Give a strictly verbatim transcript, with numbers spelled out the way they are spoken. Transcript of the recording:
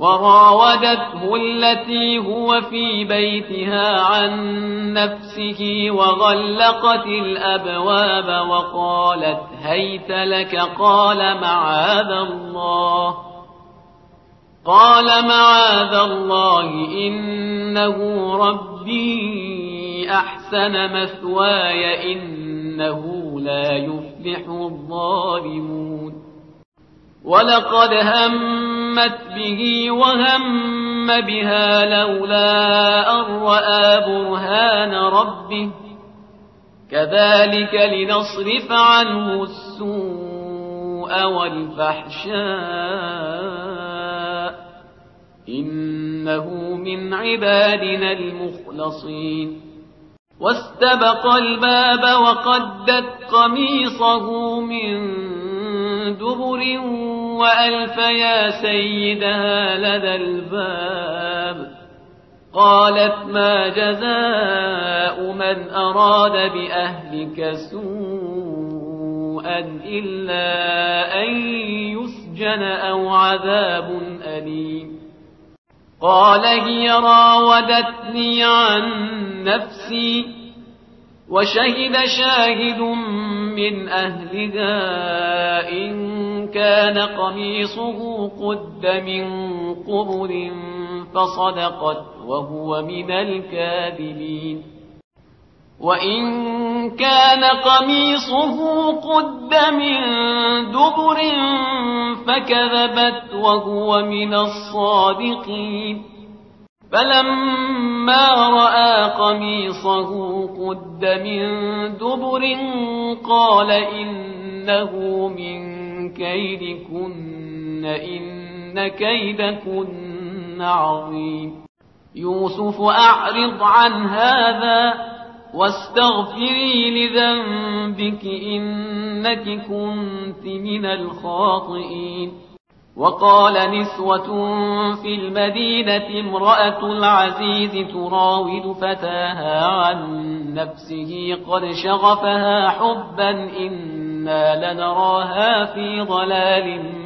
وراودته التي هو في بيتها عن نفسه وغلقت الأبواب وقالت هيت لك قال معاذ الله قال معاذ الله إنه ربي أحسن مثواي إنه لا يفلح الظالمون ولقد همت به وهم بها لولا أن رأى برهان ربه كذلك لنصرف عنه السوء والفحشاء إنه من عبادنا المخلصين واستبق الباب وقدت قميصه من دبر وألف يا سيدها لدى الباب قالت ما جزاء من أراد بأهلك سوءا إلا أن يسجن أو عذاب أليم قال هي راودتني عن نفسي وشهد شاهد من أهلها إن كان قميصه قد من قبل فصدقت وهو من الكاذبين وإن كان قميصه قد من دبر فكذبت وهو من الصادقين فلما رأى قميصه قد من دبر قال إنه من كيدكن إن كيدكن عظيم يوسف أعرض عن هذا واستغفري لذنبك إنك كنت من الخاطئين وقال نسوة في المدينة امرأة العزيز تراود فتاها عن نفسه قد شغفها حبا إنا لنراها في ضلال